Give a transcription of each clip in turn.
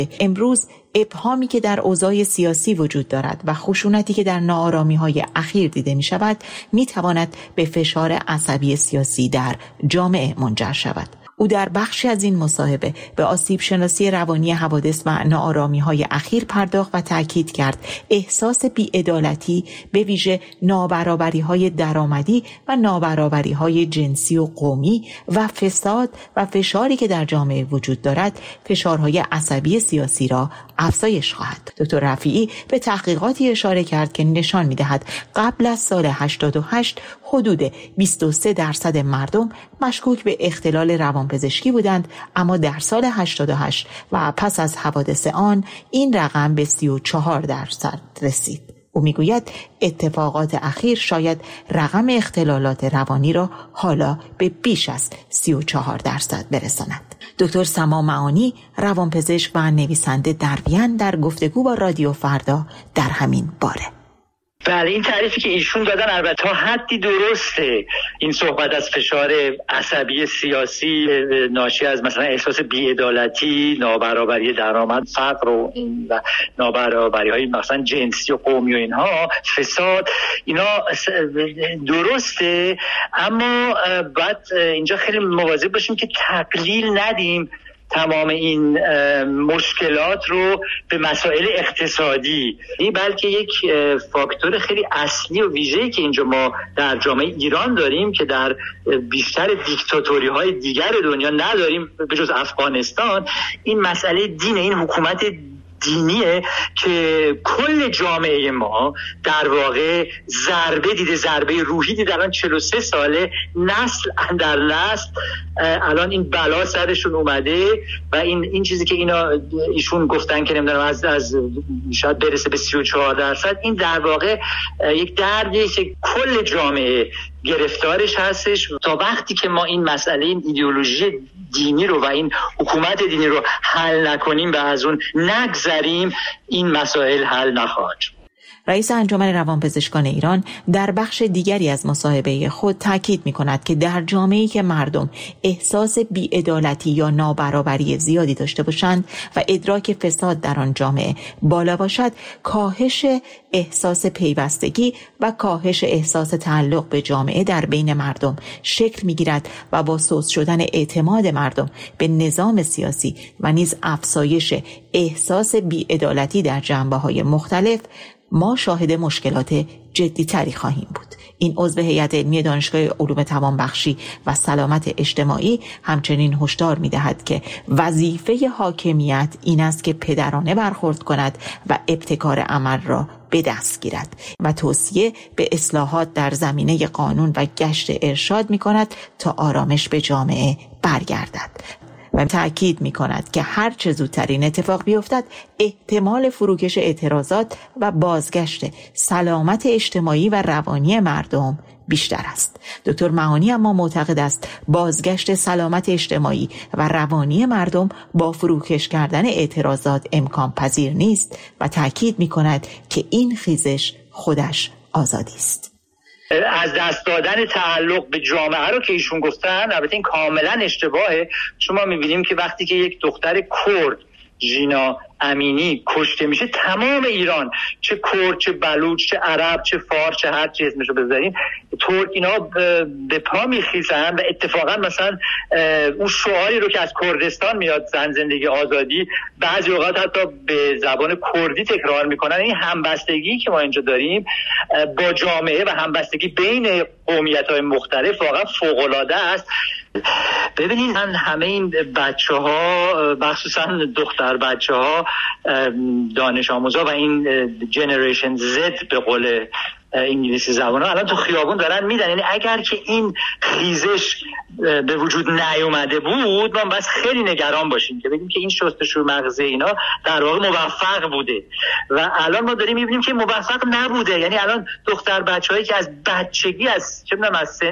امروز ابهامی که در اوضاع سیاسی وجود دارد و خشونتی که در ناآرامی‌های اخیر دیده می‌شود می‌تواند به فشار عصبی سیاسی در جامعه منجر شود. او در بخشی از این مصاحبه به آسیب شناسی روانی حوادث و ناآرامی‌های اخیر پرداخت و تاکید کرد احساس بی‌عدالتی به ویژه نابرابری‌های درآمدی و نابرابری‌های جنسی و قومی و فساد و فشاری که در جامعه وجود دارد فشارهای عصبی سیاسی را افزایش خواهد. دکتر رفیعی به تحقیقاتی اشاره کرد که نشان می‌دهد قبل از سال 88 حدود 23% مردم مشکوک به اختلال روانپزشکی بودند، اما در سال 88 و پس از حوادث آن این رقم به 34% رسید. او میگوید اتفاقات اخیر شاید رقم اختلالات روانی را حالا به بیش از 34% برساند. دکتر سما معانی روانپزشک و نویسنده در وین در گفتگو با رادیو فردا در همین باره. بله، این تعریفی که ایشون دادن البته تا حدی درسته. این صحبت از فشار عصبی سیاسی ناشی از مثلا احساس بی‌عدالتی، نابرابری درآمد، فقر و نابرابری‌های مثلا جنسی و قومی و اینها، فساد، اینا درسته، اما باید اینجا خیلی مواظب باشیم که تقلیل ندیم تمام این مشکلات رو به مسائل اقتصادی، بلکه یک فاکتور خیلی اصلی و ویژه‌ای که اینجا ما در جامعه ایران داریم که در بیشتر دیکتاتوری‌های دیگر دنیا نداریم به جز افغانستان، این مسئله دین، این حکومت دینیه که کل جامعه ما در واقع ضربه دیده، ضربه روحی دیده. الان 43 ساله نسل در نسل الان این بلا سرشون اومده و این چیزی که ایشون گفتن که نمیدونم از شاید برسه به 34%، این در واقع یک دردیه که کل جامعه گرفتارش هستش. تا وقتی که ما این مسئله، این ایدئولوژی دینی رو و این حکومت دینی رو حل نکنیم و از اون نگذریم، این مسائل حل نخواهد شد. رئیس انجمن روانپزشکان ایران در بخش دیگری از مصاحبه خود تاکید می‌کند که در جامعه‌ای که مردم احساس بی‌عدالتی یا نابرابری زیادی داشته باشند و ادراک فساد در آن جامعه بالا باشد، کاهش احساس پیوستگی و کاهش احساس تعلق به جامعه در بین مردم شکل می‌گیرد و با سوس شدن اعتماد مردم به نظام سیاسی و نیز افزایش احساس بی‌عدالتی در جنبه‌های مختلف ما شاهد مشکلات جدی‌تری خواهیم بود. این عضو هیئت علمی دانشگاه علوم توانبخشی و سلامت اجتماعی همچنین هشدار می‌دهد که وظیفه حاکمیت این است که پدرانه برخورد کند و ابتکار عمل را به دست گیرد و توصیه به اصلاحات در زمینه قانون و گشت ارشاد می‌کند تا آرامش به جامعه برگردد. و تأکید می کند که هر چه زودتر این اتفاق بیفتد احتمال فروکش اعتراضات و بازگشت سلامت اجتماعی و روانی مردم بیشتر است. دکتر معانی اما معتقد است بازگشت سلامت اجتماعی و روانی مردم با فروکش کردن اعتراضات امکان پذیر نیست و تأکید می کند که این خیزش خودش آزادی است. از دست دادن تعلق به جامعه رو که ایشون گفتن، البته این کاملا اشتباهه. شما می‌بینیم که وقتی که یک دختر کرد، ژینا امینی، کشته میشه، تمام ایران، چه کرد، چه بلوچ، چه عرب، چه فارس، چه هر چی اسمشو بذارین، ترک، اینا به پا میخیزن و اتفاقا مثلا اون شعاری رو که از کردستان میاد، زن زندگی آزادی، بعضی اوقات حتی به زبان کردی تکرار میکنن. این همبستگی که ما اینجا داریم با جامعه و همبستگی بین قومیت‌های مختلف واقعا فوق‌العاده است. ببینید همه این بچه‌ها، مخصوصا دختر بچه‌ها، دانش آموزا و این جنریشن زد به قول انگلیسی زبان ها الان تو خیابون دارن میدن. یعنی اگر که این خیزش به وجود نیومده بود، ما بس خیلی نگران باشیم که بگیم که این شستشوی مغزی اینا در واقع موفق بوده و الان ما داریم میبینیم که موفق نبوده. یعنی الان دختر بچه‌هایی که از بچگی، از چه می‌دونم، از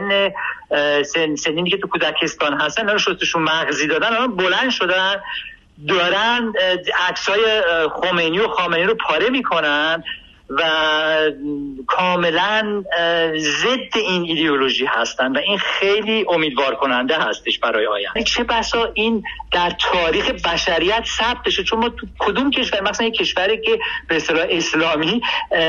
سنی که تو کودکستان هستن، اینا رو شستشوی مغزی دادن، الان بلند شدن دارن عکسای خمینی و خامنه‌ای رو پاره میکنن و کاملا ضد این ایدئولوژی هستن و این خیلی امیدوار کننده هستش برای آینده. چه بسا این در تاریخ بشریت ثبت بشه، چون ما تو کدوم کشور، مثلا یک کشوری که به اصطلاح اسلامی،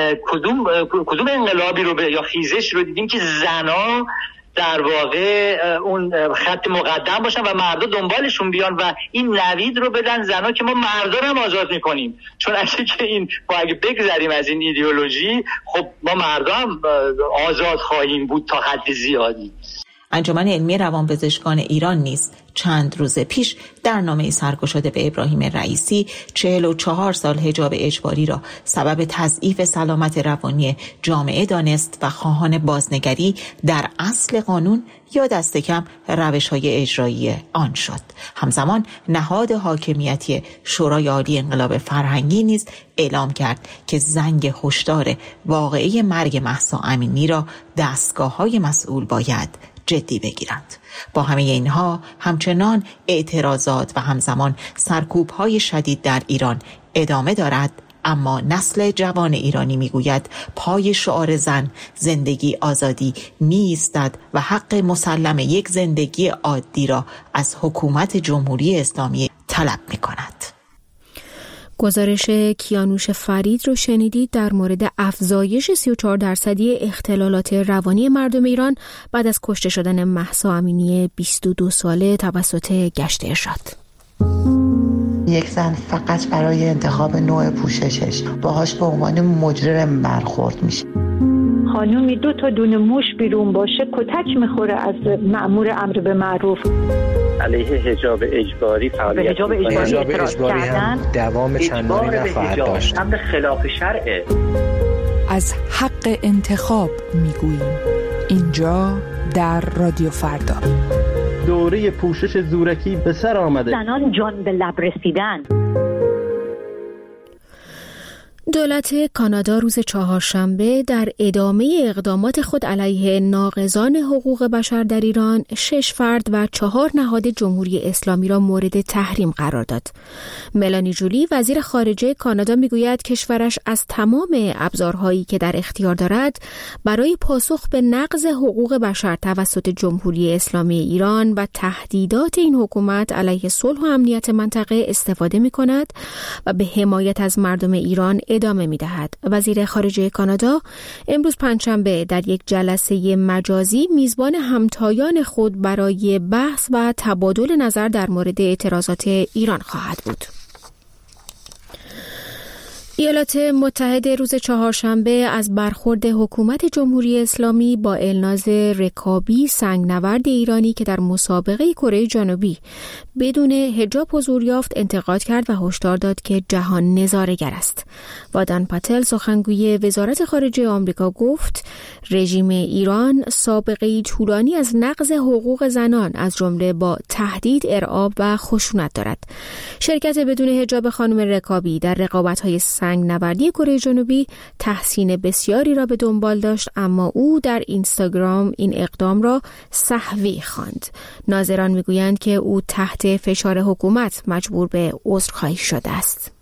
کدوم انقلابی رو یا خیزش رو دیدیم که زنا در واقع اون خط مقدم باشن و مردا دنبالشون بیان و این نوید رو بدن زنا که ما مردا رو هم آزاد میکنیم. چون اگه بگذریم از این ایدئولوژی، خب ما مردا هم آزاد خواهیم بود تا حد زیادی. انجمن علمی روانپزشکان ایران نیز چند روز پیش در نامه‌ای سرگشاده به ابراهیم رئیسی 44 سال حجاب اجباری را سبب تضعیف سلامت روانی جامعه دانست و خواهان بازنگری در اصل قانون یا دست کم روش‌های اجرایی آن شد. همزمان نهاد حاکمیتی شورای عالی انقلاب فرهنگی نیز اعلام کرد که زنگ هشدار واقعه مرگ مهسا امینی را دستگاه‌های مسئول باید جدی بگیرند. با همه اینها همچنان اعتراضات و همزمان سرکوب‌های شدید در ایران ادامه دارد، اما نسل جوان ایرانی میگوید پای شعار زن زندگی آزادی می‌ایستد و حق مسلم یک زندگی عادی را از حکومت جمهوری اسلامی طلب می‌کند. گزارش کیانوش فرید رو شنیدید در مورد افزایش 34% اختلالات روانی مردم ایران بعد از کشته شدن مهسا امینی 22 ساله توسط گشت ارشاد. یک زن فقط برای انتخاب نوع پوششش باهاش به عنوان مجرم برخورد میشه. خانومی 2 تا دونه موش بیرون باشه کتک میخوره از مأمور امر به معروف. علیه حجاب اجباری فعالیت حجاب اجباری هم دوام چندانی نخواهد داشت. امر خلاف شرعه. از حق انتخاب میگوییم اینجا در رادیو فردا. دوره پوشش زورکی به سر آمده. زنان جان به لب رسیدن. دولت کانادا روز چهارشنبه در ادامه اقدامات خود علیه ناقضان حقوق بشر در ایران 6 فرد و 4 نهاد جمهوری اسلامی را مورد تحریم قرار داد. ملانی جولی وزیر خارجه کانادا میگوید کشورش از تمام ابزارهایی که در اختیار دارد برای پاسخ به نقض حقوق بشر توسط جمهوری اسلامی ایران و تهدیدات این حکومت علیه صلح و امنیت منطقه استفاده می‌کند و به حمایت از مردم ایران ادامه می‌دهد. وزیر خارجه کانادا امروز پنجشنبه در یک جلسه مجازی میزبان همتایان خود برای بحث و تبادل نظر در مورد اعتراضات ایران خواهد بود. ایالات متحده روز چهارشنبه از برخورد حکومت جمهوری اسلامی با الناز رکابی سنگنورد ایرانی که در مسابقه کره جنوبی بدون حجاب حضور یافت انتقاد کرد و هشدار داد که جهان نظاره‌گر است. وادان پاتل سخنگوی وزارت خارجه آمریکا گفت رژیم ایران سابقه‌ای طولانی از نقض حقوق زنان از جمله با تهدید، ارعاب و خشونت دارد. شرکت بدون حجاب خانم رکابی در رقابت‌های سنگنوردی کره جنوبی تحسین بسیاری را به دنبال داشت، اما او در اینستاگرام این اقدام را سهوی خواند. ناظران میگویند که او تحت فشار حکومت مجبور به عذرخواهی شده است.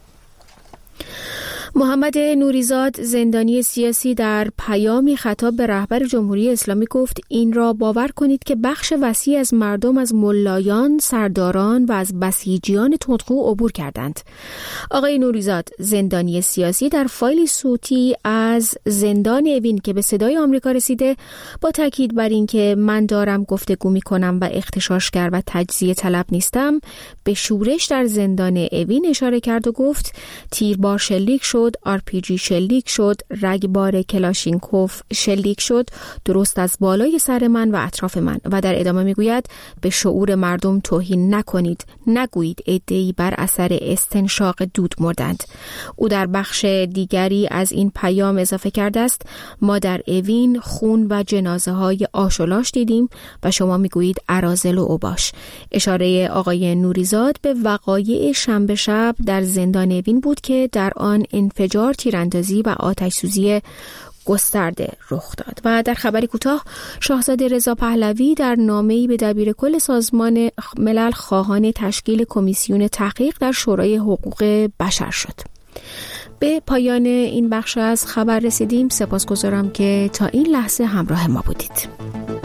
محمد نوریزاد زندانی سیاسی در پیامی خطاب به رهبر جمهوری اسلامی گفت این را باور کنید که بخش وسیع از مردم از ملایان، سرداران و از بسیجیان تندخو عبور کردند. آقای نوریزاد زندانی سیاسی در فایلی صوتی از زندان اوین که به صدای آمریکا رسیده با تاکید بر این که من دارم گفتگو می‌کنم و اغتشاشگر و تجزیه طلب نیستم به شورش در زندان اوین اشاره کرد و گفت تیربار شلیک شد، RPG شلیک شد، رگبار کلاشینکوف شلیک شد درست از بالای سر من و اطراف من. و در ادامه میگوید به شعور مردم توهین نکنید، نگویید عده‌ای بر اثر استنشاق دود مردند. او در بخش دیگری از این پیام اضافه کرده است ما در اوین خون و جنازه های آشولاش دیدیم و شما میگویید اراذل و اوباش. اشاره آقای نوریزاد به وقایع شنبه شب در زندان اوین بود که در آن انفجار، تیراندازی و آتش سوزی گسترده رخ داد. و در خبری کوتاه شاهزاده رضا پهلوی در نامه‌ای به دبیرکل سازمان ملل خواهان تشکیل کمیسیون تحقیق در شورای حقوق بشر شد. به پایان این بخش از خبر رسیدیم. سپاسگزارم که تا این لحظه همراه ما بودید.